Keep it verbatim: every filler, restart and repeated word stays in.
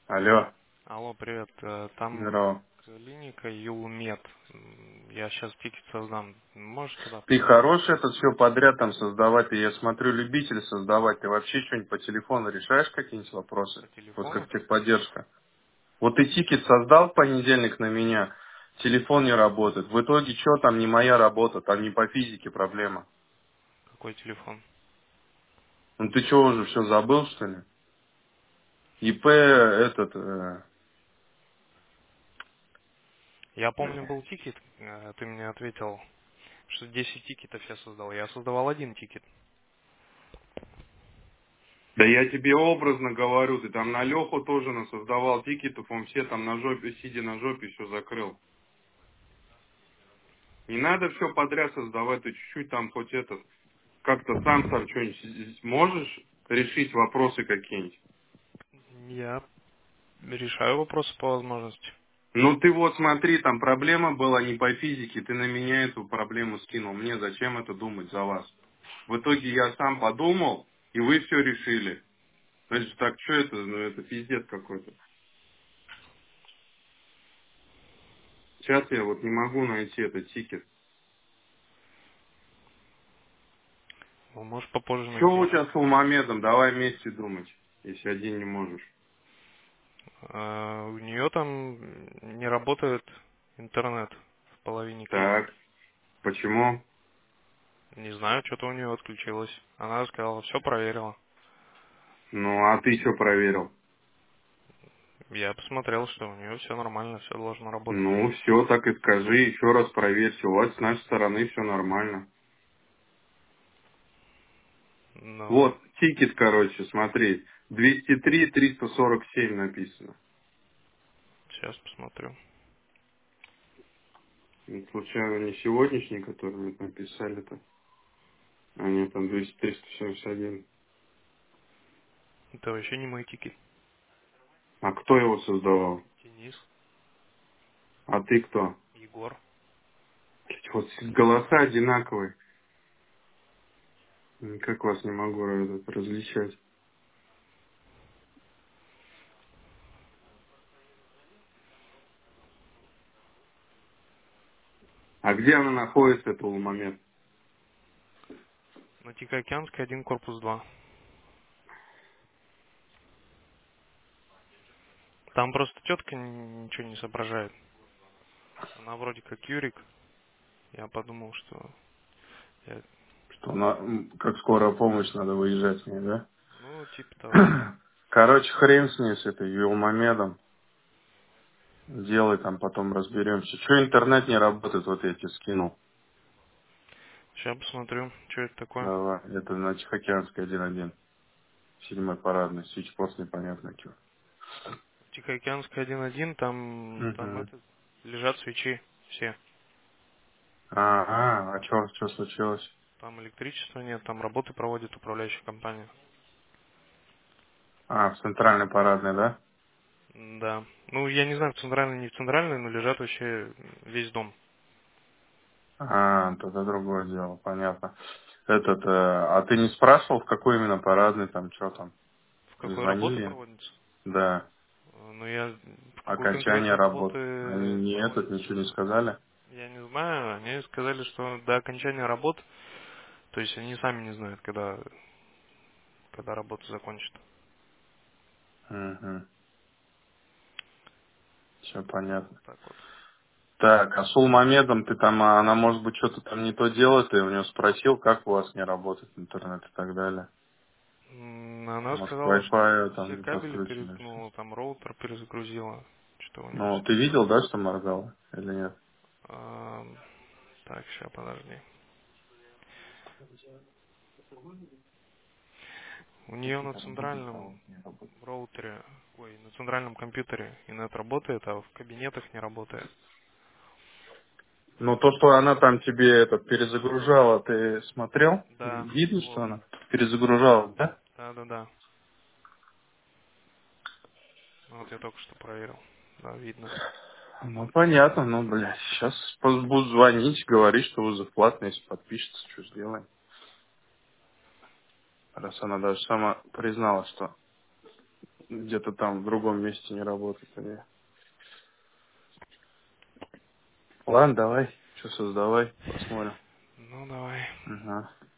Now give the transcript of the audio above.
Алло, Алло, привет. Э, Там здорово. клиника Юлмед. М, Я сейчас тикет создам. Можешь туда Ты посмотреть? хорош это все подряд там создавать, и я смотрю, любитель создавать. Ты вообще что-нибудь по телефону решаешь какие-нибудь вопросы? По Вот как телефону? техподдержка. Вот ты тикет создал в понедельник на меня, телефон не работает. В итоге что там не моя работа, там не по физике проблема. Какой телефон? Ну ты что уже все забыл, что ли? ИП этот, э, Я помню, был тикет. э, Ты мне ответил, что десять тикетов я создал. Я создавал один тикет. да я тебе образно говорю, ты там на Леху тоже насоздавал тикетов, он все там на жопе, сидя на жопе, все закрыл. Не надо все подряд создавать, ты чуть-чуть там хоть этот, как-то сам там что-нибудь можешь решить вопросы какие-нибудь. Я решаю вопросы по возможности. Ну ты вот смотри, там проблема была не по физике, ты на меня эту проблему скинул. Мне зачем это думать за вас? В итоге я сам подумал, и вы все решили. Значит, так что это? Ну это пиздец какой-то. Сейчас я вот не могу найти этот тикет. Ну, можешь попозже Что у найти. тебя с Фулмамедом? Давай вместе думать, если один не можешь. Э, У нее там не работает интернет в половине кейсов. Так, почему? Не знаю, что-то у нее отключилось. Она сказала, все проверила. Ну, а ты что проверил? Я посмотрел, что у нее все нормально, все должно работать. Ну, все, так и скажи, еще раз проверьте. У вас с нашей стороны все нормально. Ну, Вот, тикет, короче, смотри. двести три триста сорок семь написано. сейчас посмотрю. Ну, случайно не сегодняшний, который мы написали-то? А нет, там двести триста семьдесят один. Это вообще не мой тикет. А кто его создавал? Денис, А ты кто? Егор. Блядь, вот голоса одинаковые. Никак вас не могу этот, различать. А где она находится, это момент? На Тихоокеанской один, корпус два. Там просто тетка н- ничего не соображает. Она вроде как Юрик. Я подумал, что... я- Что на, м, как скорая помощь, надо выезжать с ней, да? Ну, типа того, да. Короче, хрен с ней, с этой Юлмамедом. Делай там, потом разберемся. Че интернет не работает, вот я тебе скинул. Сейчас посмотрю, что это такое. Давай, это на Тихоокеанской один один. Седьмой парадный, свитчпост непонятно что. Тихоокеанская один один, там, там Угу. это, лежат свечи все. Ага, а что, что случилось? Там электричества нет, там работы проводит управляющая компания. А, в центральной парадной, да? Да. Ну, я не знаю, в центральной, не в центральной, но лежат вообще весь дом. А, тогда другое дело, понятно. Этот, э, а ты не спрашивал, в какой именно парадной, там, что там? В Не какой работы звонили? проводится? Да, Э, Ну, я в какой окончание конкретно работ. Они работы не этот, ничего не проводится, сказали? я не знаю. Они сказали, что до окончания работ, то есть они сами не знают, когда, когда работа закончит. Угу, все понятно. Вот так вот. Так, а с Улмамедом ты там, а она может быть что-то там не то делает, ты у нее спросил, как у вас не работает интернет и так далее. М, Она Может, сказала, Wi-Fi что все там не кабели подключены. Всё. переткнула, там роутер перезагрузила. Что у нее Ну, ты что-то там. видел, да, что моргало? Или нет? Ам, Так, сейчас, подожди. У нее на центральном роутере, ой, на центральном компьютере инет работает, а в кабинетах не работает. Ну, то, что она там тебе этот перезагружала, ты смотрел? Да, Видно, что вот. она перезагружала, да? Да, да, да. Вот я только что проверил. Да, видно. Ну, понятно, ну, блядь, сейчас буду звонить, говорить, что вызов платный, если подпишется, что сделаем. Раз она даже сама признала, что где-то там, в другом месте не работает у нее. Ладно, давай, что создавай, посмотрим. Ну, давай. Ага.